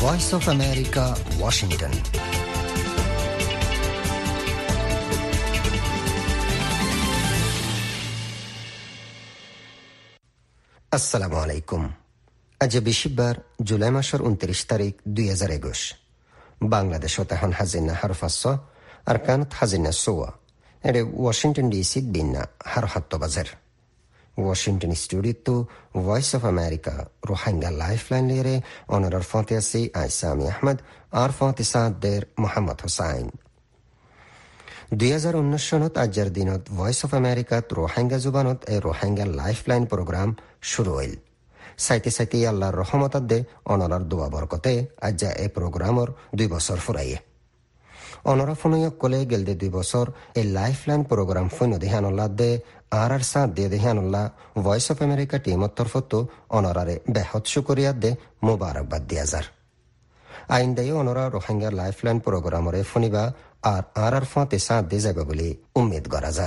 Voice of America, Washington. আসসালামু আলাইকুম। আজ বৃহস্পতিবার জুলাই মাসের 29 তারিখ 2021। বাংলাদেশত এখন হাজিনা হারফাস আর কানত হাজিনা সোয়া এর ওয়াশিংটন ডিসি বিন্না হার 7 বাজের। ওয়াশিংটন স্টুডিওতো voice of America Rohingya lifeline লিয়ে অনারার ফাতেসি আইসামি আহমদ আর ফাতেসাদের মোহাম্মদ হোসাইন। 2019 সনত আজের দিনত ভয়েস অফ আমেরিকাত রোহিঙ্গা জুবানত এই রোহিঙ্গা লাইফলাইন প্রোগ্রাম শুরু হইল। সাইতে সাইতে আল্লাহর রহমত দে অনারার দোয়া বরকতে আজ এই প্রোগ্রামর 2 বছর ফুরাইয়ে। অনরা ফোনয়ক কলে গেলদে 2 বছর এই লাইফলাইন প্রোগ্রাম ফোন দেহানুল্লাহ দে আর সাথ দিয়ে দেহানুল্লাহ ভয়েস অফ আমেরিকা টিমর তরফতো অনরারে বেহত শুকরিয়া দে মুবারকবাদ দিয়া যার। আইন দেয় অনরা রোহিঙ্গা লাইফলাইন প্রোগ্রামরে ফোনিবা আর ফাঁতে সাথ দিয়ে যাবে বলে উম্মেদ করা যার।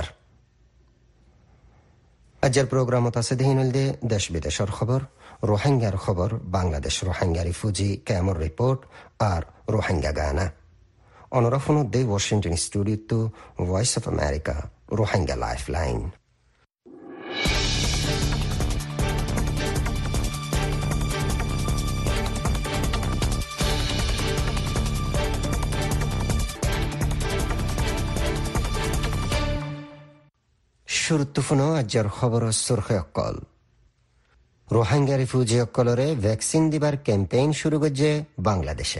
আজের প্রোগ্রামত আছে দেহিনুল দে দেশ বিদেশের খবর, রোহিঙ্গার খবর, বাংলাদেশ রোহিঙ্গা রিফিউজি ক্যাম্পর রিপোর্ট আর রোহিঙ্গা গানা। অনরা ফোন দে ওয়াশিংটন স্টুডিওতো voice of America Rohingya lifeline. শুরুত্বফুনো আজ্জার খবর সুরখে অকল। রোহিঙ্গা রিফিউজি অকলরে ভ্যাকসিন দিবার ক্যাম্পেইন শুরু করছে বাংলাদেশে।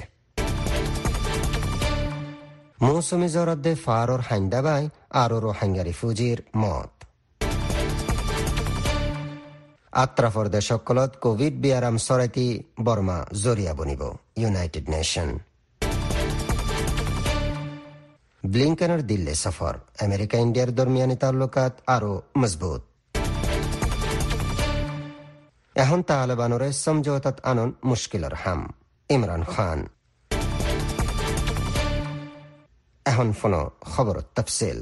মৌসুমী জ্বরদে ফারর হাইন্দাবাই আরো রোহিঙ্গা রিফিউজির মত। আত্রাফর দেশকলত কোভিড বিয়ারাম সরাইতি বর্মা জরিয়া বনিব ইউনাইটেড নেশন। ব্লিংকেনের দিল্লি সফর, আমেরিকা ইন্ডিয়ার দরমিয়ানি তাল্লুকাত আরো মজবুত। এখন তালেবানরে সমঝোতাত আনন মুশকিলর হাম, ইমরান খান। এখন ফোনো খবর তফসিল।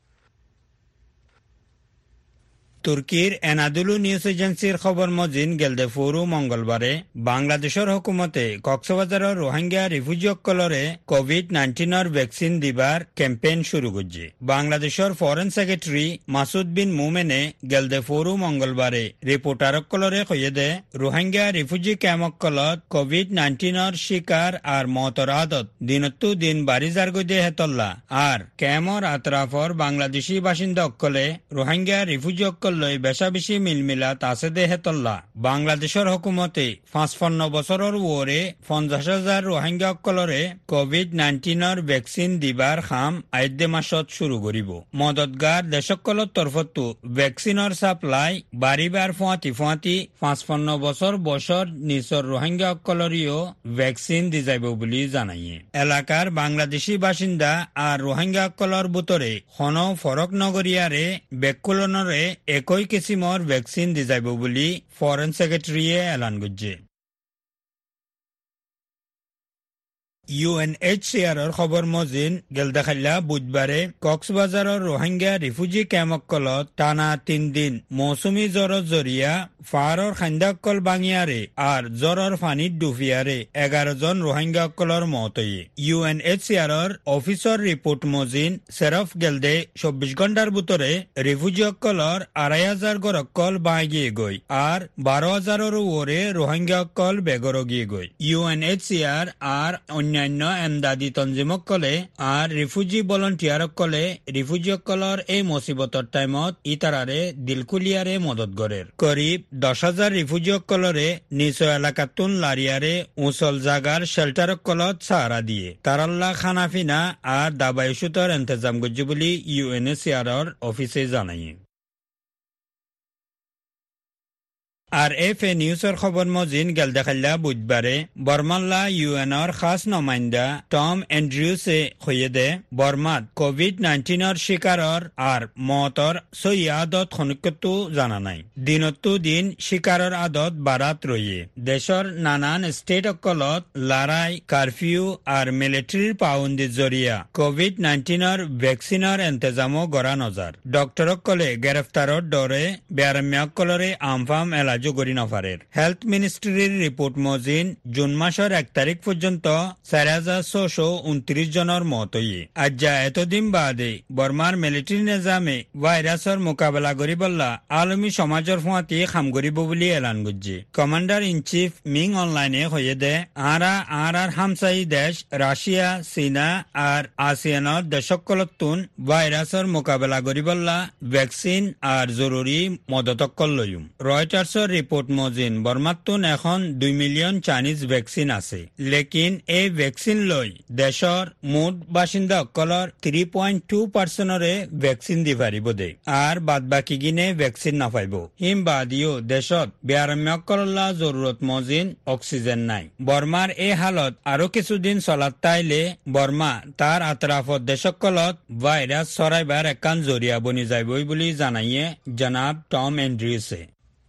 তুর্কির এনাদুলু নিউজ এজেন্সির খবর মজিন গেলদে ফোরু মঙ্গলবারে বাংলাদেশের হুকুমতে কক্সবাজারের রোহিঙ্গা রিফিউজিসকলরে কোভিড-19 ভ্যাকসিন দিবার ক্যাম্পেইন শুরু করছে। বাংলাদেশের ফরেন সেক্রেটারি মাসুদ বিন মোমেনে গেলদে ফোরু মঙ্গলবারে রিপোর্টারসকলরে কয়ে দে রোহিঙ্গা রিফিউজি ক্যাম্পকলত কোভিড-19 শিকার আর মতর আদত দিনত্তু দিন বাড়ি যার গদে হেতল্লা আর ক্যামর আতরাফর বাংলাদেশি বাসিন্দা অকলে রোহিঙ্গা রিফিউজি লই বেশা বেশি মিলমিলাত আছে দে হেতল্লা। বাংলাদেশের হুকুমতে 55 বছরের ওরে 50,000 রোহিঙ্গা অকলরে কোভিড-19 ভ্যাকসিন দিবার খাম আইদে মাসত শুরু করিব। মদতগার দেশকলৰ তরফতো ভ্যাকসিনের সাপ্লাই বাড়িবার ফুয়াতি 55 বছর বছর নিচর রোহিঙ্গা অকলরিও ভ্যাকসিন দি যাইব বলে জানাইয়ে। এলাকার বাংলাদেশি বাসিন্দা আর রোহিঙ্গা অকলর ভিতরে হন ফরক নগরিয়ারে বেকুলনরে একই কিসিমর ভ্যাকসিন দি যাইব বুলি ফরেন সেক্রেটারিয়ে এলান করছে। ইউএনএইচসিআরের খবর মজিন গেলদাখাল্লা বুধবারে কক্সবাজারের রোহিঙ্গা রিফিউজি ক্যাম্পকলত টানা 3 দিন মৌসুমী জ্বরের জরিয়া ফারর খান্দাকল বাঙিয়ারে আর জ্বরের ফানিত ডুফিয়ারে 11 জন রোহিঙ্গা অকলর মতয়ে। ইউএনএইচসিআরের অফিসর রিপোর্ট মজিন সেরফ গেলদে 24 ঘন্টার ভিতরে রিফিউজি অকলর 2,500 গর অকল বাগিয়ে গই আর 12,000 ওরে রোহিঙ্গা অকল বেগর গিয়ে গই। ইউএনএইচসিআর আর অন্যান্য এমদাদি তঞ্জিমকলে আর রিফিউজি ভলান্টিয়ারকলে রিফিউজিসকলর এই মুসিবতর টাইমত ইতারারে দিলকুলিয়ারে মদত গরের। করিব 10,000 রিফিউজিসকলরে নিজ এলাকাতুন লারিয়ারে উঁচল জাগার শেল্টারকলত সাহারা দিয়ে তারাল্লা খানাফিনা আর দাবাই ওষুধের ইন্তজাম করছে বলে ইউএনএইচসিআর অফিসে জানাই। আর এফএ নিউজের খবর মজিন গেলদাখাল্লা বুধবারে বর্মাল্লা ইউএনর খাস নমাইন্দা টম এন্ড্রিউসে কয়ে দে বর্মাত কোভিড-19 শিকারর আর মতর সই আদত খনিকতু জানা নাই। দিনত্তু দিন শিকারর আদত বাড়াত রয়ে। দেশর নানান স্টেট অকলত লড়াই কারফিউ আর মিলিটারির পাউন্দির জরিয়া কোভিড-19 ভ্যাকসিনের ইন্তজামও গড়া নজার। ডক্টর অকলে গ্রেফতারর দরে বেয়ারম্যাকলরে আমফাম এলাজ কার্যকরী নফারের হেলথ মিনিস্ট্রির রিপোর্ট মজিন জুন মাসের 1 তারিখ পর্যন্ত 4,629 জনের মত হয়ে আজ এতদিন বাদে বর্মার মিলিটারি নিজামে ভাইরাসের মোকাবেলা করি বললা আলমী সমাজের ফুয়াতি খাম করিব বলে এলান করছে কমান্ডার ইন চিফ মিং অনলাইনে হয়ে দে আর হামসাই দেশ রাশিয়া চীনা আর আসিয়ানের দেশকলতুন ভাইরাসের মোকাবেলা করি বললা ভ্যাকসিন আর জরুরি মদতকল লইম রয়টার্সের রিপোর্ট মজিন বর্মাতুন এখন 2 মিলিয়ন চাইনিজ ভ্যাকসিন আছে লেকিন এই ভ্যাকসিন লই দেশর মোট বাসিন্দা অকলর 3.2%রে ভ্যাকসিন দি পারিব দে আর বাদ বাকি গিনে ভ্যাকসিন না পাইব হিম বাদিও দেশত বিয়ারম্যকল্লা জরুরত মজিন অক্সিজেন নাই বর্মার এই হালত আরো কিছুদিন চলাত তাইলে বর্মা তার আতরাফত দেশকলত ভাইরাস ছড়াইবার একান জরিয়া বনি যাইবই বলে জানাইয়ে জনাব টম এন্ড্রিউসে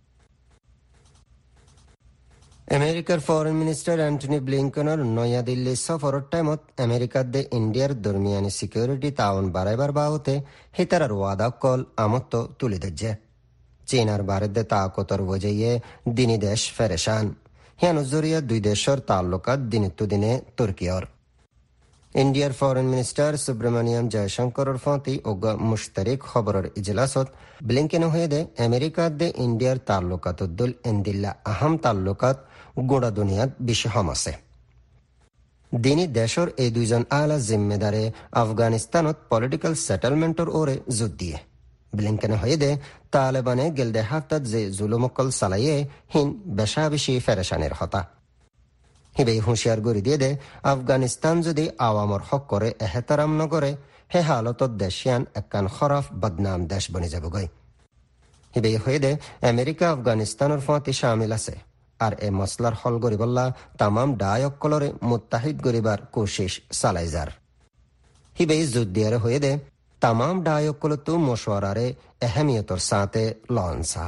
আমেরিকার ফরেন মিনিস্টার অ্যান্টনি ব্লিংকনের নয়াদিল্লি সফরের টাইমত আমেরিকার দে ইন্ডিয়ার দরমিয়ানি সিকিউরিটি তাওন বাড়াইবার বাবতে হিতারার ওয়াদা কল আমত্ত তুলে দিচ্ছে চীনার ভারতে তাকতর বজাইয়ে দিনী দেশ ফেরেশান হিয়ানো জরিয়া দুই দেশের তাল্লুকাত দিনিত্ব দিনে তুর্কিয়র ইন্ডিয়ার ফরেন মিনিস্টার সুব্রমণিয়াম জয়শঙ্করের ফতি ওগ মুশতারিক খবরের ইজলাসত ব্লিংকেন হয়ে দে আমেরিকার দে ইন্ডিয়ার তাল্লুকাতুদ্দুল এন্দিল্লা আহম তাল্লুকাত গোড়া দুনিয়াত বেশি হম আছে দিনী দেশের এই দুইজন আলা জিম্মেদারে আফগানিস্তানত পলিটিক্যাল সেটেলমেন্টর ওরে জোর দিয়ে ব্লিংকেন হয়ে দে তালেবানে গেলদে হাফতাত যে জুলুমকল চালাইয়ে হিন বেশা বেশি ফেরেশানের হতা হিবে হুঁশিয়ার গড়ি দিয়ে দে আফগানিস্তান যদি আওয়ামর হক করে এহতারাম নগরে হে হালতত দেশিয়ান একখান খরাফ বদনাম দেশ বনি যাব গই হিবে হয়ে দে আমেরিকা আফগানিস্তানের ফাঁতি শামিল আছে আর এ মসলার হল গরিবল্লা তামাম ডায়কলরে মুত্তাহিদ গরিবার কোশিশ সালাইজার হিবে যুদ্ধিয়ার হয়ে দে তামাম ডায়কলতু মশওয়ারারে এহমিয়তর সাথে লনসা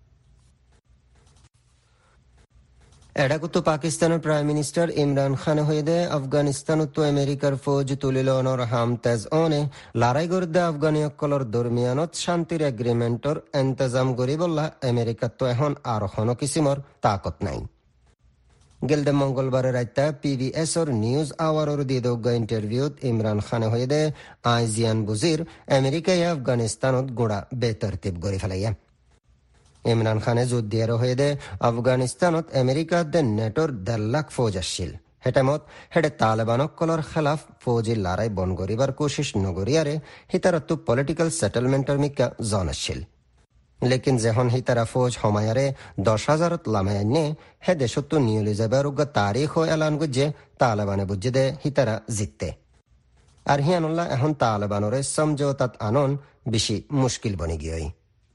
এডাকুতো পাকিস্তানের প্রাইম মিনিস্টার ইমরান খান হয়ে দে আফগানিস্তানত আমেরিকার ফৌজ তুলিলনর হাম তেজ অনে লড়াই গর্দে আফগানিয়কলর দরমিয়ানত শান্তির এগ্রিমেন্টর এন্তজাম গরিবল্লা আমেরিকাত তো এখন আর হন কিসিমর তাকত নাই গেলদে মঙ্গলবারের রাইতা পিবিএস ওর নিউজ আওয়ারর দিয়ে দোগা ইন্টারভিউত ইমরান খানে হয়ে দে আইজিয়ান বুজির আমেরিকায় আফগানিস্তানত গোড়া বেতরতিব গড়ি ফেলাইয়া ইমরান খানে যুদ্ধিয়ার হয়ে দে আফগানিস্তানত আমেরিকা দে নেটোর 1.5 লাখ ফৌজ আসছিল হেটামত হেডে তালেবানকলর খেলাফ ফৌজি লড়াই বন গরিবার কোশিশ নগরিয়ারে হিতারত্তু পলিটিক্যাল সেটেলমেন্টর মিকা জন আসছিল লেকিন যেহন হিতারা ফৌজ হমায়ারে 10,000 লামায়ান্নে হে দেশত্তু নিয়লি যাবার উগা তারিখ ও এলান গুজে তালেবানে বুঝে দে হিতারা জিততে আর হিয়ানুল্লাহ এখন তালেবানরে সমঝোতাত আনন বেশি মুশকিল বনি গিয়ই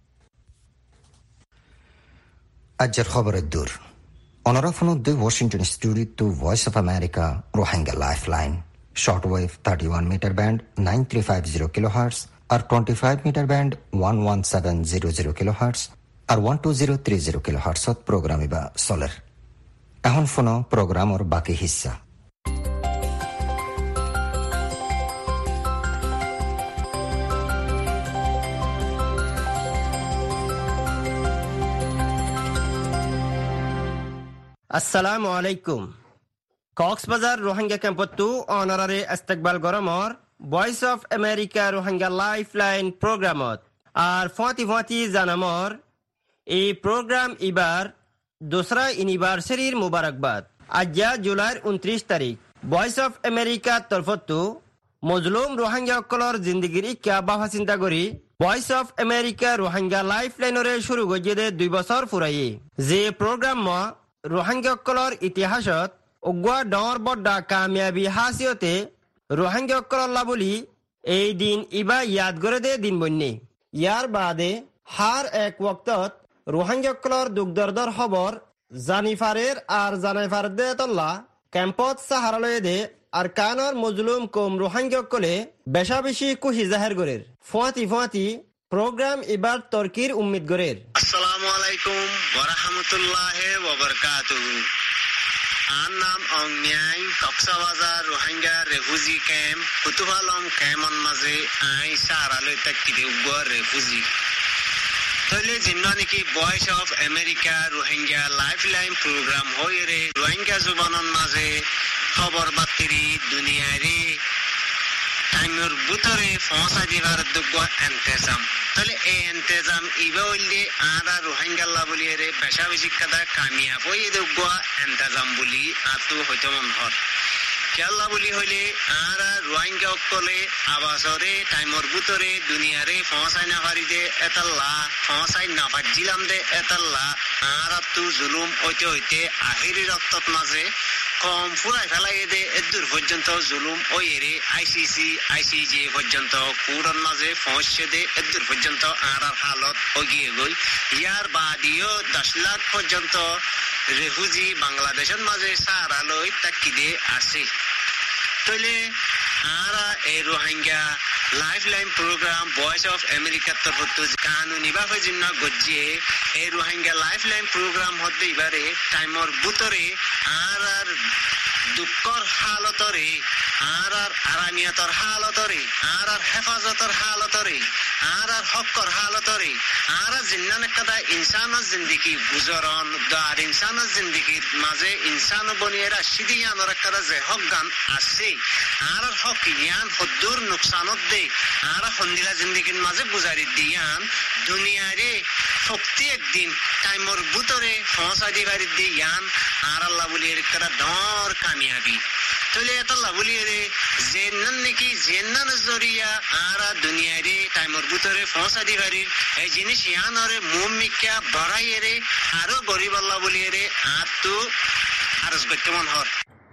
আজকের খবরের দূর অনারাফনুদ্দে Washington studio voice of America Rohingya lifeline shortwave 31 metre band 9350 kilohertz আর 25 মিটার ব্যান্ড 11700 কিলোহার্টজ আর 12030 কিলোহার্টজত প্রোগ্রাম ইবা চলের এখন ফোনো প্রোগ্রামর বাকি হিস্সা আসসালামু আলাইকুম কক্সবাজার রোহিঙ্গা ক্যাম্পতো অনারারে ইস্তেকবাল গরমর voice of America Rohingya lifeline প্রোগ্রামত আর ফতি জানামর এই প্রোগ্রাম এবার দোসরা ইউনিভার্সারির মুবারকবাদ আজ্জা জুলাইর 29 তারিখ ভয়েস অফ আমেরিকা তরফতো মজলুম রোহিঙ্গা অকলর জিন্দগির ইক্কা বাফা চিন্তা করি ভয়েস অফ আমেরিকা রোহিঙ্গা লাইফলাইনরে শুরু গজিয়ে 2 বছর ফুরাইয়ে যে প্রোগ্রাম রোহিঙ্গাসকলৰ ইতিহাসত অগুৱা ডাঙৰ বড্ডা কামিয়াবী হাসিয়তে রোহিঙ্গাসকলৰ বুলি এই দিন ইবা ইয়াদ করে দে দিন বন্যে ইয়ার বাদে হার এক ওক্তত রোহিঙ্গাসকলৰ দুখ দর্দর খবর জানিফারের আর জানাইফার দে তল্লা ক্যাম্পত সাহারালয়ে দে আর কানর মজলুম কম রোহিঙ্গাসকলে বেশা বেশি খুশি জাহের গরের ফুয়াতি প্রোগ্রাম এবার তুর্কির উম্মিদ গরের আসসালামু আলাইকুম ওয়া রাহমাতুল্লাহি ওয়া বারাকাতুহু আর নাম অংনিয়াই কক্সবাজার রোহিঙ্গা রেফিউজি ক্যাম্প কুতুবালম ক্যাম্পন মাঝে আই সারালৈ তাকি দেউগর রেফিউজি তাহলে জিম্না নাকি voice of America Rohingya lifeline programme হয়ে রোহিঙ্গা জুবানের মাঝে খবর বাতিরি দুনিয়ারে টাইমের ভিতরে পৌঁছা দিবার যোগ্য এন্তেজাম তাহলে এই এন্তেজাম ইবা হইলে আরা রোহিঙ্গাল্লা বলি রে বেশা বেশি কাদা কামিয়াব হয়ে যোগ্য এন্তেজাম বলি আতো হইতে মন হর কেল্লা বলি হইলে আরা রোহিঙ্গা অকলে আবাসরে টাইমের ভিতরে দুনিয়ারে পৌঁছাই না পারি দে এতাল্লা পৌঁছাই না পারছিলাম দে এতাল্লা আরা তো জুলুম হইতে হইতে আহিরি রক্তত মাঝে কম ফুরাই ফেলাই দে এদূর পর্যন্ত জুলুম ওই রে আইসিজি পর্যন্ত কুড়ার মাঝে পৌঁছে দে এদূর পর্যন্ত আর হালত ওগিয়ে গই ইয়ার বাদিও 10 লাখ পর্যন্ত রেফুজি বাংলাদেশের মাঝে সারা লই তাকি দে আসে তাহলে আরা এই Rohingya lifeline programme voice of আমেরিকার তরফ কানুনি ভাবে জন্য গজিয়ে এই রোহিঙ্গা লাইফলাইন প্রোগ্রাম হতে এবারে টাইমর ভিতরে আর দুঃখর হালতরে আর আরামিয়তর হালতরে আর হেফাজতর হালতরে আর হকর হালতরে আর জিন্নান কাদা ইনসানের জিন্দিগি গুজরন আর ইনসানের জিন্দিগির মাঝে ইনসান বনিয়েরা সিদিয়ানোর কাদা যে হক গান আছে আর হক ইয়ান হদ্দুর নুকসানত দে আর হন্দিলা জিন্দিগির মাঝে গুজারি দিয়ান দুনিয়ারে শক্তি একদিন টাইমর ভিতরে পৌঁছা দিবারি দিয়ান আর আল্লাহ বলিয়ে কাদা ধর কামিয়াবি তাহলে এতাল্লাহ বলিয়ে রে জেন্নান নাকি জেন্নান জরিয়া আর দুনিয়ারে টাইমর ভিতরে পৌঁছা দিবারি এই জিনিস ইয়ানরে মুমিকা বড়াইয়ে রে আরো গরিব আল্লাহ বলিয়ে রে আর তো আরজ বর্তমান হর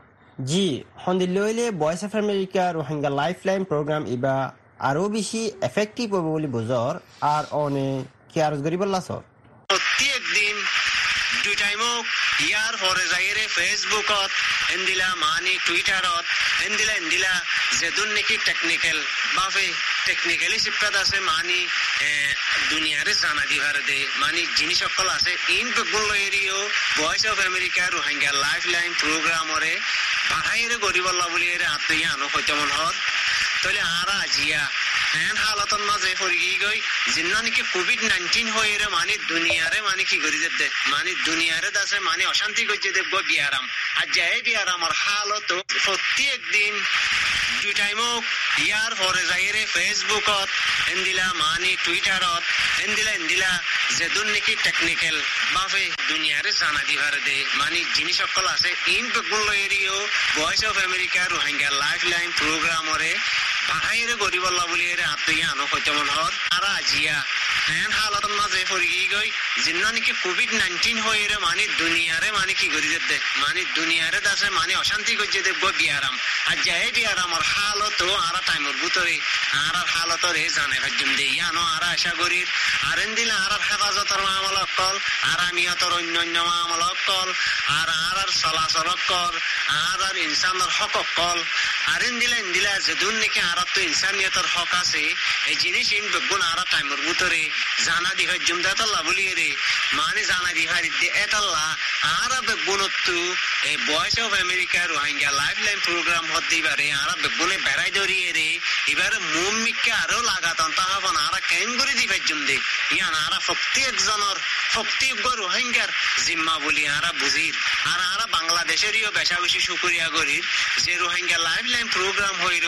জি হন্দিল্লে voice of America Rohingya lifeline programme ইবা আরো বেশি এফেক্টিভ হবে বলে বুঝর আর অনে কি আরজ গরিব আল্লাহ সর প্রত্যেক দিন দুই টাইমক ইয়ার পরে যাইরে ফেসবুকত এন্দিলা মানি টুইটারত এন্দিলা যেদুন নাকি টেকনিক্যাল ভাবে টেকনিক্যালি শিক্ষাত আছে মানি দুনিয়ারে জানা দিবার দে মানি জিনিস সকল আছে ইন বেগুলো এরিও voice of America Rohingya lifeline প্রোগ্রামরে বাহাইরে গরিবল্লা বলি এর আত্মীয় আনো হইতে মন হর তাহলে আর আজিয়া এন হালতন মাঝে পড়ি গই জিন্না নাকি কোভিড-19 হয়ে রে মানে দুনিয়ারে মানে কি করি দে মানে দুনিয়ারে দাসে মানে অশান্তি করছে দেব বিয়ারাম আর যাই বিয়ারাম আর হালত প্রত্যেক দিন দুই টাইমক ইয়ার পরে যাইরে ফেসবুকত এন্দিলা মানি টুইটারত এন্দিলা যেদুন নাকি টেকনিক্যাল ভাবে দুনিয়ারে জানা দিবার দে মানে জিনিস সকল আছে ইন বেগুলো এরিও voice of America Rohingya lifeline প্রোগ্রামরে বাহাইরে গরিবল্লা বলি এর আত্মীয় আনো হইতে মন হর আর আজিয়া এন হালতন মাঝে পড়ি গই জিন্না নাকি কোভিড-19 হয়ে রে মানে দুনিয়ারে মানে কি করি দে মানে দুনিয়ারে দাসে মানে অশান্তি করছে দেব বিয়ারাম আর যাই বিয়ারাম আর হালত আর টাইমের ভিতরে আর হালতরে জানে ভাজ্যম দে ইয়ানো আর আশা করি আর এন্দিলা আর হেফাজতর মামলক কল আর আমিয়তর অন্যান্য মামলক কল আর চলাচল কল আর ইনসানের হক কল আর এন্দিলা যেদুন নাকি আর তো ইনসানিয়তর হক আছে এই জিনিস ইন বেগুন আর টাইমের ভিতরে জানা দি ভাজ্যম দাতাল্লাহ বলিয়ে রে মানে জানা দি ভারি দে এতাল্লাহ আর বেগুনত্তু এই voice of America Rohingya lifeline programme হতে পারে আর বেগুনে বেড়াই ধরিয়ে রে এবার মুমিকে আরো লাগাতাম তাহলে আর কেন করে দি ভাজ্যম দে ইয়ান আর প্রত্যেকজনের প্রত্যেক রোহিঙ্গার জিম্মা বলি আর বুঝির আর বাংলাদেশেরও বেশা বেশি শুকরিয়া করির যে রোহিঙ্গা লাইফলাইন প্রোগ্রাম হয়ে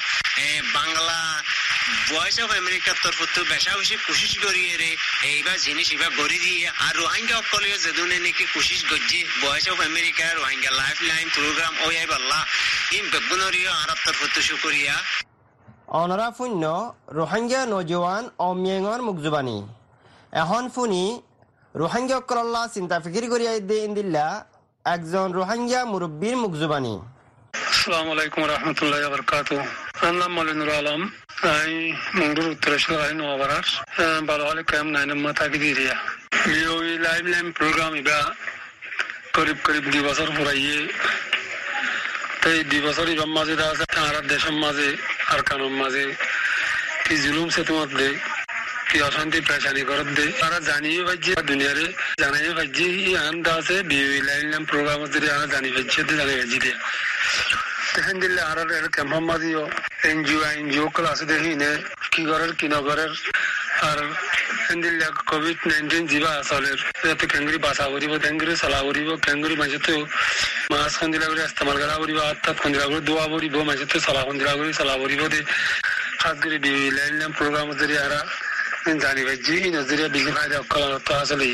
বাংলা ভয়েস অফ আমেরিকার তরফ বেশা বেশি কোশিশ করিয়ে রে এইবার জিনিস এবার গড়ি দিয়ে আর রোহিঙ্গা অকলেও যেদুনে নাকি কোশিশ করছে voice of America Rohingya lifeline programme ওই বল্লা ইন বেগুনরিও আর তরফ শুকরিয়া অনরা শূন্য রোহিঙ্গা নজওয়ান অমিয়েঙর মুখজুবানি এখন শুনি রোহিঙ্গা অকল্লা চিন্তা ফিকির করিয়া দে ইন্দিল্লা একজন রোহিঙ্গা মুরব্বীর মুখজুবানি আসসালামু আলাইকুম রহমতুল্লাহ বারকাতুহু আমার নাম মলিনুর আলম আমি মংডুর উত্তরেশ্বর নোয়াবাড়ার ভালো হলে কাম নাইনাম্মা থাকি দিয়া ওই লাইফলাইন প্রোগ্রাম ইবা করিব 2 বছর পুরাইয়ে তাই 2 বছর ইবার মাঝে আছে আর দেশের মাঝে আর কানুন মাঝে কি জুলুম সে তোমার দে কি অশান্তি পেশানি করত দে তারা জানিয়ে ভাজ্যে দুনিয়ারে জানাইয়ে ভাজ্যে আনন্দ আছে লাইফলাইন প্রোগ্রাম যদি আর জানি ভাজ্যে জানি ভাজ্যে দিয়ে দেখেন দিলে আর ক্যাম্পাম মাঝিও এনজিও ক্লাস দেখি নে কি করার কি নগরের আর হেন্দিলা কোভিড-19 জিবা আসলের এত কেঙ্গুরি বাসা করিব কেঙ্গুরি সালা করিব কেঙ্গুরি মাঝে তো মাছ খন্দিলা করে ইস্তেমাল করা করিব আত্মাত খন্দিলা করে দোয়া করিব মাঝে তো সালা খন্দিলা করে সালা করিব দে খাস করে লাইন প্রোগ্রাম জরিয়া হারা জানি ভাইজি নজরিয়া বিলি ফায়দা করা তো আসলে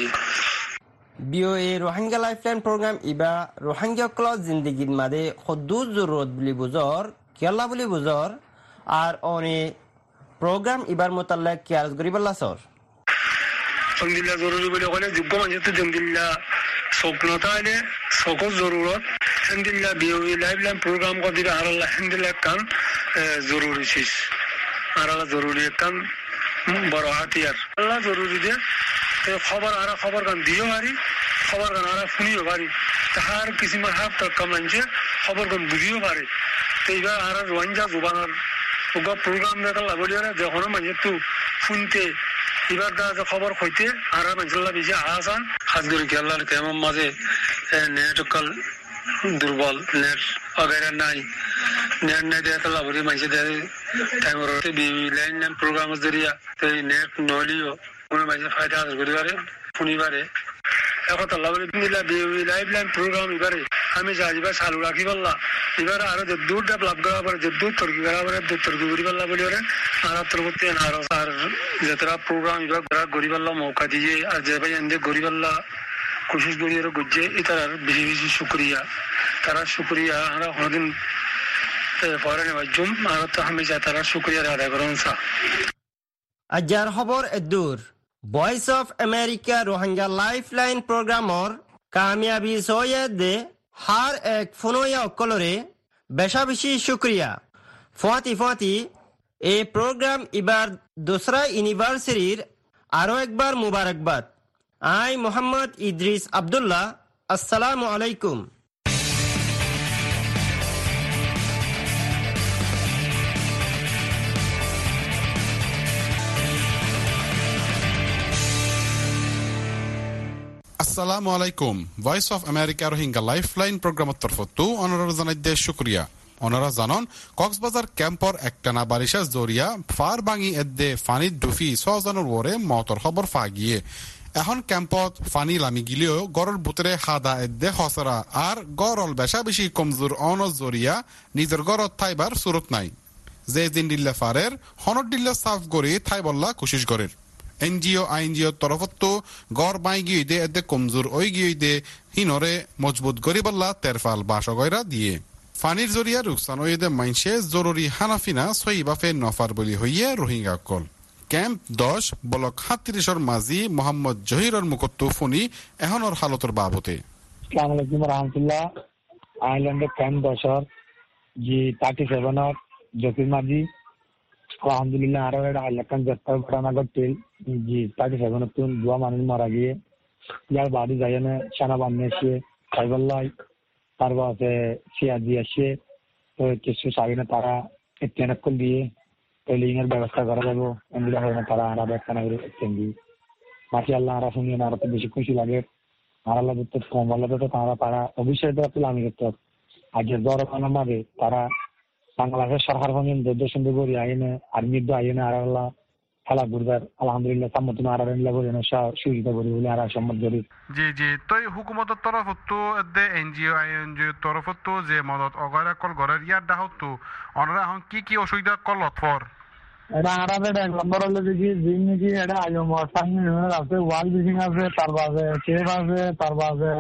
BOA রোহিঙ্গা লাইফলাইন প্রোগ্রাম ইবা রোহিঙ্গা ক্লজ জিন্দেগির মাঝে খদ্দুর জরুরত বলি বুঝর কেলা বলি বুঝর আর অনে প্রোগ্রাম ইবার মোতাল্লাক কি আরজ গরিবাল্লা সর আলহামদুলিল্লাহ জরুরি বলে ওখানে যোগ্য মানুষ তো আলহামদুলিল্লাহ স্বপ্নতা এলে সকল জরুরত আলহামদুলিল্লাহ BOA লাইফলাইন প্রোগ্রাম কদিরা আর আলহামদুলিল্লাহ কান জরুরি ছিস আর জরুরি কান বড় হাতিয়ার আল্লাহ জরুরি দে খবর আর খবর গান দিও পারি খবর গান আর শুনিও পারি তাহার কিছু হাফ টাকা মানছে খবর গান বুঝিও পারে তো এইবার আর রোহিঙ্গা জোবানার ওগা প্রোগ্রাম দেখা লাগলিও না যখন মানে তো শুনতে এবার দা খবর হইতে আর মানুষের বেশি আসান খাস করে খেলার কেমন মাঝে নেট কাল দুর্বল নেট वगैरह নাই নেট নাই দেখা লাগলি মানুষের টাইম রতে লাইন লাইন প্রোগ্রাম জরিয়া তো নেট নলিও কোনো মানুষের ফায়দা হাসিল করতে পারে শুনিবারে এখন আল্লাহ বলে দিলা BOA লাইফলাইন প্রোগ্রাম এবারে আমি যাইবা চালু রাখি পারলা এবারে আরো যে দূর ডেভেলপ করা পারে যে দূর তর্কি করা পারে দূর তর্কি করি পারলা বলি ওরে আর তোর মধ্যে আরো আর যেটা প্রোগ্রাম এবার গড়ি পারলা মৌকা দিয়ে আর যে ভাই এনে গড়ি পারলা কোশিশ করি আর গুজে এটার বেশি বেশি শুক্রিয়া তারা শুক্রিয়া আমরা কোনদিন ফরেন ওয়াজুম আর তো হামেশা তারা শুক্রিয়া আদায় করুন সা আজার খবর এদুর voice of America Rohingya lifeline প্রোগ্রামর কামিয়াবি সৈয়দ দে হার এক ফোনয়া অকলরে বেশা বেশি শুক্রিয়া ফাতি এই প্রোগ্রাম এবার দোসরা ইউনিভার্সিটির আরো একবার মুবারকবাদ আই মোহাম্মদ ইদ্রিস আব্দুল্লাহ আসসালামু আলাইকুম আসসালামু আলাইকুম voice of America Rohingya lifeline প্রোগ্রামের তরফতো অনারা জানাই দে শুক্রিয়া অনারা জানন কক্সবাজার ক্যাম্পর একটানা বারিশা জরিয়া ফার বাঙি এদে ফানিত ডুফি সজনের ওরে মতর খবর ফাগিয়ে এখন ক্যাম্পত ফানি লামি গিলেও গড়ের বুতরে হাদা এদে হসরা আর গড়ল বেশা বেশি কমজোর অন জরিয়া নিজের গড়ত থাইবার সুরত নাই যে দিন দিল্লা ফারের হনর দিল্লা সাফ গড়ি থাই বল্লা কোশিশ গড়ের এনজিও আইনজিও তরফতো গড় বাই গিয়ে দে এদে কমজোর ওই গিয়ে দে হিনরে মজবুত গরিবাল্লা তেরফাল বাসগয়রা দিয়ে ফানির জরিয়া রুকসান ওই দে মাইনসে জরুরি হানাফিনা সই বাফে নফার বলি হইয়ে রোহিঙ্গা কল ক্যাম্প 10 ব্লক 37 মাঝি মোহাম্মদ জহিরর মুকত্তু ফোনি এহনর হালতর বাবতে আসসালামু আলাইকুম রাহমাতুল্লাহ আইল্যান্ডে ক্যাম্প 10 জি 37 জকির মাঝি আলহামদুলিল্লাহ আরো একটা এলাকান যাত্রা ঘটনা ঘটছিল জি 37 তুন দুয়া মানুষ মারা গিয়ে ইয়ার বাড়ি যায় না সানাবান এসে সাইবাল্লাই তারপরে সিয়াজি আসে তো কিছু সাবিনা তারা এতেনাকল দিয়ে টেলিংয়ের ব্যবস্থা করা যাবো এমনিটা হয় না তারা আরো একটা না এক্সটেন্ডি মাশাআল্লাহ আরা শুনিয়ে না আরো তো বেশি খুশি লাগে আর আল্লাহ তো কম আল্লাহ তো তারা অবশ্যই তো আমি করতে আজ দর মাঝে তারা বাংলাদেশের সরকার পর্যন্ত দেশে করি আইনে আর্মির আইনে আর আল্লাহ খেলা ঘুরবার আলহামদুলিল্লাহ সামর্থ্য আর সুবিধা করি বলে আর সম্মত করি জি জি তো হুকুমতের তরফতো দে এনজিও আইএনজিও তরফতো যে মদত অগরা কল গরের ইয়ার দাহতো অনরা এখন কি অসুবিধা কল লতফর এটা আরামে এক নম্বর হলো যে জিম নাকি এটা আইএম সামনে আছে ওয়াল বিল্ডিং আছে তারপরে কেভ আছে তারপরে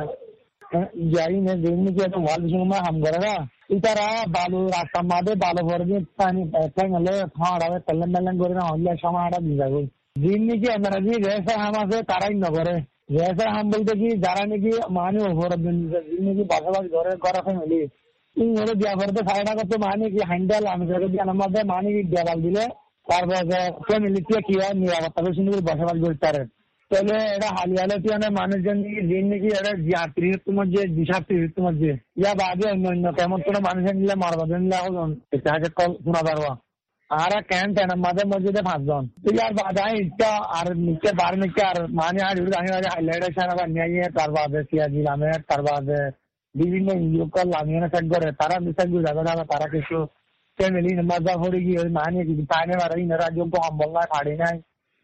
যাই না জিম নাকি একটা ওয়াল বিল্ডিং মা হাম করে না ইতারা বালু রাস্তা মাঝে বালু ভরে পানি ফেলে ফাঁড়াবে তেলেন মেলেন করে না হলে সমাটা দিয়ে যাবে জিম নাকি আমরা যে রেসা হাম আছে তারাই না করে রেসা হাম বলতে কি যারা নাকি মানে ওপর জিম নাকি বসবাস ঘরে করা ফ্যামিলি ইন হলে দেওয়া করতে ফায়দা করতে মানে কি হ্যান্ডেল আমি করে দিয়ে আমাদের মানে কি দেওয়াল দিলে তারপরে ফ্যামিলিতে কি হয় নিরাপত্তা সুন্দর বসবাস করতে পারে তাহলে এটা হালিয়ালতি মানুষজন দিন নাকি এটা যাত্রী তোমার যে দিশাত্রী তোমার যে ইয়া বাদে অন্য কেমন কোনো মানুষের নিলে মারবাদের নিলে এখন ইতিহাসের কল শোনা পারবা আর ক্যাম্প মাঝে মসজিদে 5 জন ইয়ার বাদে ইচ্ছা আর নিচে বার নিচে আর মানে আর হাইলাইট সারা নিয়ে তার বাদে সিয়াজি লামের তার বাদে বিভিন্ন ইউকল লামিয়ে সেট করে তারা মিসাইল যাবে তারা কিছু ফ্যামিলি মাজা হয়ে গিয়ে মানে কি পানি মারা ইনারা যোগ্য সম্বল নাই ফাড়ি নাই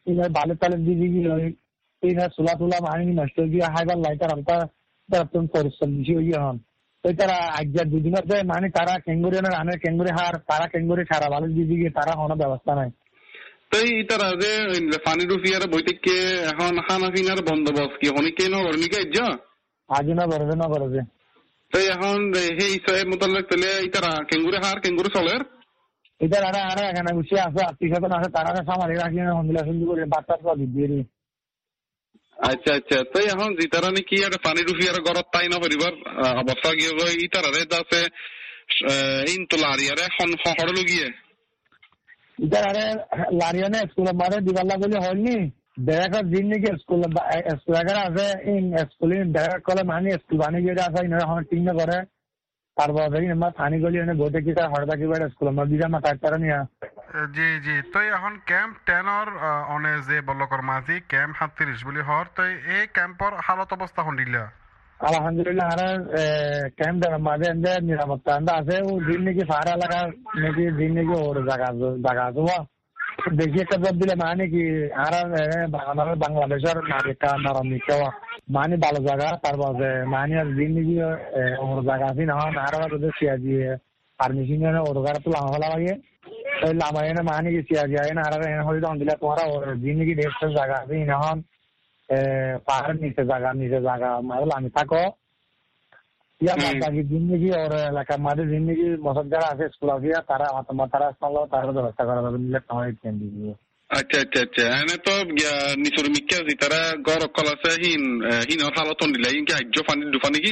ইনার বালে তালে দিদি গিয়ে ইনার সোলা তোলা মানি নষ্ট গিয়ে হাইবার লাইটার আমটা তারা তুমি পরিশ্রম বেশি হয়ে হন ওই তারা আজ্ঞা দুদিনের মানে তারা কেঙ্গুরি রানের কেঙ্গুরি হার তারা কেঙ্গুরি সারা বালে দিদি গিয়ে তারা কোনো ব্যবস্থা নাই। তাই তারা যে পানি রুফিয়ার বইতে এখন খানা পিনার বন্দোবস্ত কি হনি কেন অর্নিকা ইজ্জা আজ না বরবে তাই এখন সেই হিসাবে মোতালেক তাহলে তারা কেঙ্গুরি হার কেঙ্গুরি চলের এটা আর এখানে গুছিয়ে আছে আত্মীয় আছে তারা সামারি রাখি হন্দিলা সুন্দর করে বাচ্চা সব দিয়ে আচ্ছা আচ্ছা তাই এখন জিতারা নাকি আর পানি রুফিয়ার ঘরত তাই না পরিবার অবস্থা গিয়ে গই তারারে আছে ইনতলারিয়ারে হড় লগিয়ে ইতার আরে লারিয়ানে স্কুল মারে দিবাল্লা বলে হয়নি দেখা দিন নাকি স্কুল আছে ইন স্কুলে দেখা কলে মানে স্কুল বানিয়ে গিয়ে আছে ইনারা আমার টিম করে তারপর দেখি আমার পানি গলি এনে বইতে কি তার হড়দা কি বেড়ে স্কুল আমার দিদা মাথায় তারা নিয়ে জি জি তো এখন ক্যাম্প 10 অনে যে বলকর মাঝি ক্যাম্প 37 বলি হর তো এই ক্যাম্পর হালত অবস্থা হন্দিলা আলহামদুলিল্লাহ আর ক্যাম্প দেওয়ার মাঝে এদের নিরাপত্তা আছে ও দিন নাকি সারা এলাকা নাকি দিন নাকি ওর জায়গা আছে দেখি একটা জব দিলে মানে কি আর আমাদের বাংলাদেশের নাগরিকটা নারমিকা মানে ভালো জায়গা তারপর মানে আর দিন নাকি ওর জায়গা আছে না আর ওদের চেয়ার দিয়ে পারমিশন ওর জায়গা তো লামা লাগে ওই লামায় না মানে কি চেয়ার যায় না আর হয়তো দিলে তোমার দিন নাকি দেড়শো জায়গা আছে এখন পাহাড়ের নিচে জায়গা মানে আমি থাকো ইয়া বাকি জিন্দগি ওর এলাকার মাঝে জিন্দগি মশক যারা আছে স্কুল আছে তারা তারা তারা ব্যবস্থা করা যাবে মিলে আমার ট্রেন দিয়ে আচ্ছা আচ্ছা আচ্ছা এনে তো নিচুর মিক্কা আছে তারা গড় কল আছে হিনর হালত দিলা ইনকে আজ্য পানি ডুফা নাকি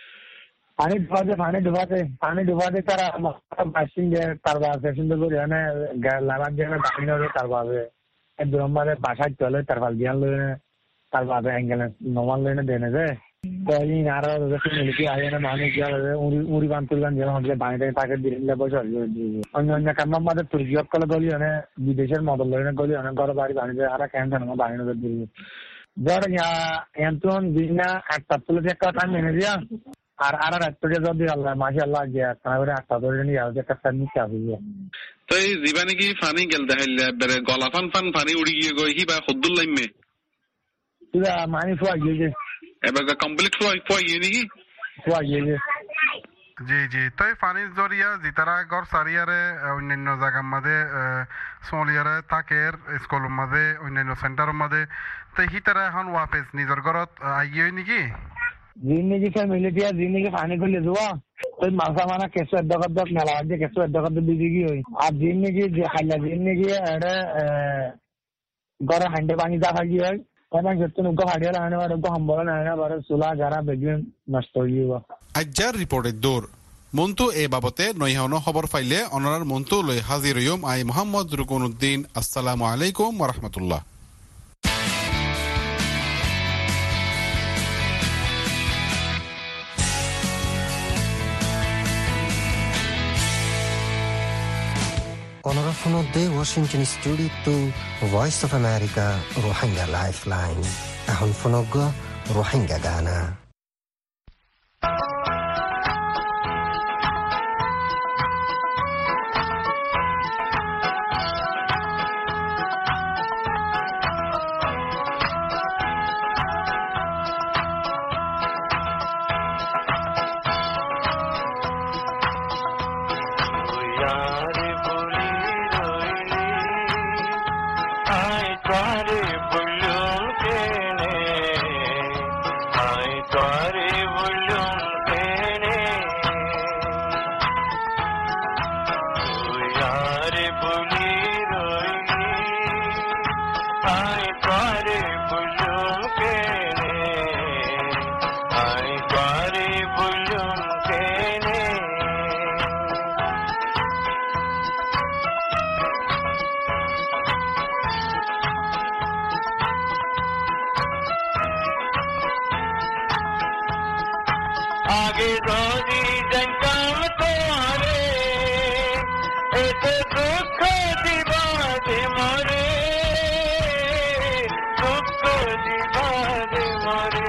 পানি ডুবাতে তারা বাসিং তারবা আছে সুন্দর করে এনে লাগান দিয়ে পানি হবে তারবা আছে ব্রহ্মারে বাসায় চলে তারপর জ্ঞান লইনে তারপর অ্যাঙ্গেলে নর্মাল লইনে দেনে যে তো ইন আর মিলিকি আইনে মানে কি উড়ি বান্তুলগান যেন হলে বাড়িতে তাকে দিলে বসে অন্য কাম আমাদের তুর্কি কলে গলি মানে বিদেশের মদল লইনে গলি অনেক ঘর বাড়ি বানিয়ে আর কেন জানো বাড়ি নজর দিয়ে ধর এন্তন বিনা একটা তুলে একটা টাইম মেনে দিয়া আর রাত্রে যদি আল্লাহ মাসে আল্লাহ গিয়া তারপরে 8টা ধরে নিয়ে আসবে একটা নিচে আসবে তো এই জীবানে কি পানি গেল দেখাইলে বেরে গলা ফান পানি উড়ি গিয়ে গই কি বা খুদ্দুল লাইমে তুই মানি ফুয়া গিয়ে এবার কমপ্লিট ফুয়া গিয়ে নাকি ফুয়া গিয়ে জি জি তাই পানির জরিয়া জিতারা গড় সারিয়ারে অন্যান্য জায়গার মাঝে সোলিয়ারে তাকের স্কুলের মাঝে অন্যান্য সেন্টারের মাঝে তাই হিতারা এখন ওয়াপেস নিজের ঘরত আইয়ে নাকি জিন্দিগি সে মিলে দিয়া জিন্দিগি পানি করলে যাওয়া ওই মাথা মানা কেঁচু এদ্দক মেলা যে কেঁচু এদ্দক দিদি হই আর জিন্দিগি যে খাইলা জিন্দিগি এটা ঘরে হান্ডে পানি যা থাকি হয় এবং যেহেতু নৌকা ফাটিয়ে লাগানো পারে তো সম্বল না পারে চুলা যারা বেগিন নষ্ট হয়ে যাব আজ্জার রিপোর্টের দৌড় মন্তু এ বাবতে নৈহানো খবর পাইলে অনারার মন্তু লই হাজির হইম আই মোহাম্মদ রুকনুদ্দিন আসসালামু আলাইকুম ওয়া রাহমাতুল্লাহ অনরা ফোনতে Washington studio to voice of America Rohingya lifeline এখন ফোনগ রোহিঙ্গা গানা आगे रोजी जंगम तुम्हारे एक दुख दिवाद मोरे दुख दिवाद मोरे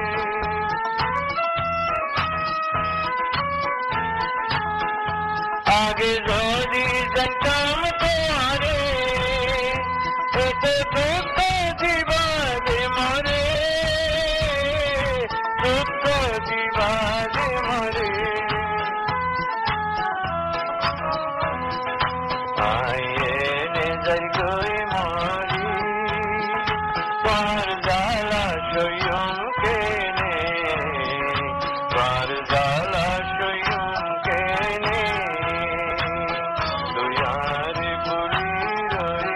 आगे रोजी जंगम तुम्हारे एक दुख बाजे मोरे आए नजर कोई मोरी पार जाला शोयम के ने पार जाला शोयम के ने तो यार बुरी रोई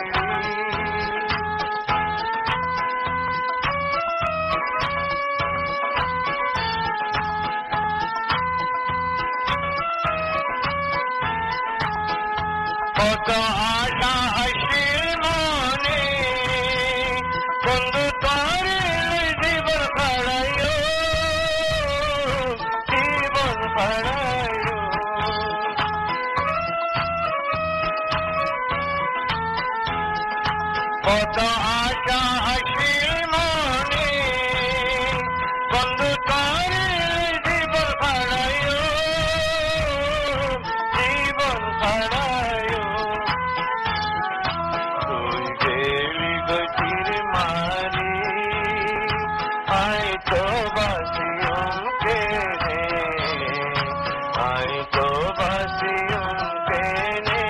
কত আশা আসিল মনে বন্ধু তোরে জীবন ফাড়াইও জীবন ফাড়াইও কত আশা আসিল মনে বন্ধু তোরে জীবন ফাড়াইও জীবন ফাড়াইও তুই গেলি গতির মারি আই তো বাসিয়ম কে নে আই তো বাসিয়ম কে নে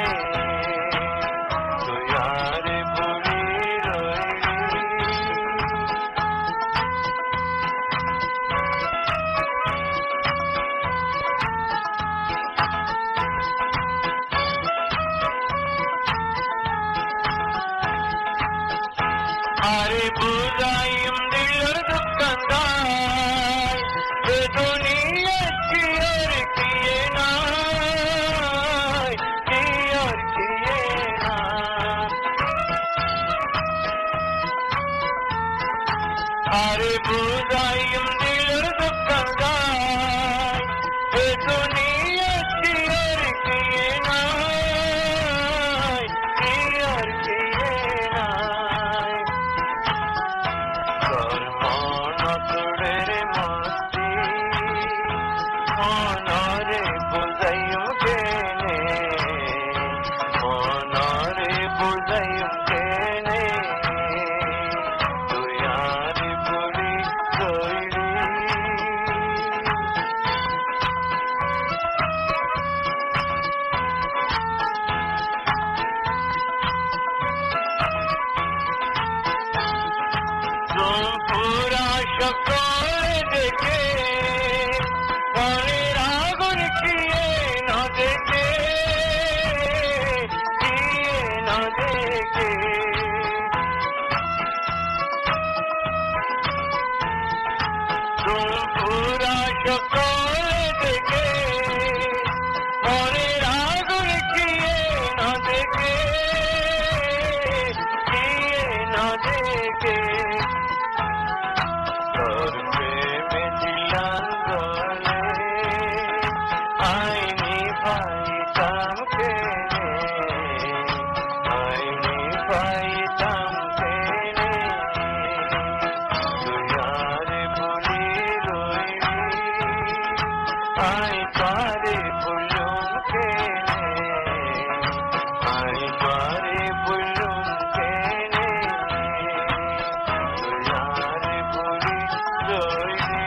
তুই আর বুড়ি রইলি আরে বুঝাইম দিলের দোকানদার এ দুনিয়া কি আর কিয়ে নাই কি আর কিয়ে না আরে বুঝাইম দিলের দোকানদার এ দুনিয়া কি আর কিয়ে নাই কি আর কিয়ে নাই তোর মন তোড়ের মস্তি মনরে বুঝাইম কেনে মনরে বুঝাইম কেনে তুই আর বুড়ি রইলি পুরা সকল দেখে মনের আগুন কিয়ে না দেখে কিয়ে না দেখে পুরা সকল দেখে মনের আগুন কিয়ে না দেখে কিয়ে না দেখে তোর প্রেমে দিলাম গলে আইনি পাইতাম কেনে আইনি পাইতাম কেনে তুই আর বলি রইলি আই পারে বলুম কেনে আই পারে বলুম কেনে তুই আর বলি রইলি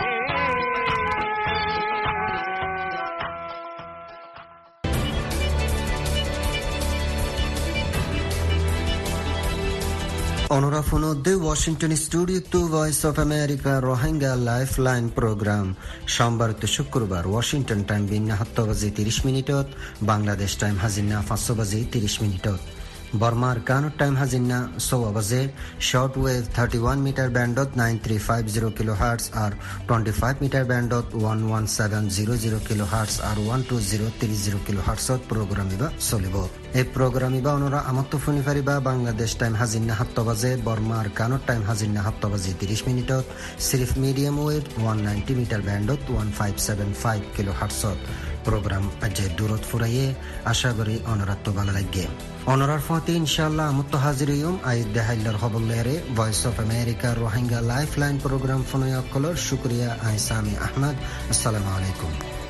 অনরা ফোনদে Washington studio to voice of America Rohingya life line programme সোমবার তো শুক্রবার ওয়াশিংটন টাইম বিন্না 7 বাজে 30 মিনিটত বাংলাদেশ টাইম হাজিনা 5 বাজে 30 মিনিটত বর্মার কানুর টাইম হাজিনা 6 বাজে শর্ট ওয়েভ 31 মিটার ব্যান্ডত 9350 কিলোহার্টজ আর 25 মিটার ব্যান্ডত 11700 কিলোহার্টজ আর 12030 কিলোহার্টজত প্রোগ্রাম ইবা চলিব এই প্রোগ্রাম ইবা অনরা আমত্ত ফোনি ফারিবা বাংলাদেশ টাইম হাজিনা 7 বাজে বর্মার কানুর টাইম হাজিনা 7 বাজে 30 মিনিটত সিরিফ মিডিয়াম ওয়েভ 190 মিটার ব্যান্ডত 1575 কিলোহার্টজত program aje durot furaye asha kori onoratto bala lagge onorar fati inshallah amutto haziriyum ay dehailar hobollere voice of america rohingya lifeline program fonoya kolor shukriya ay sami ahmad assalamu alaikum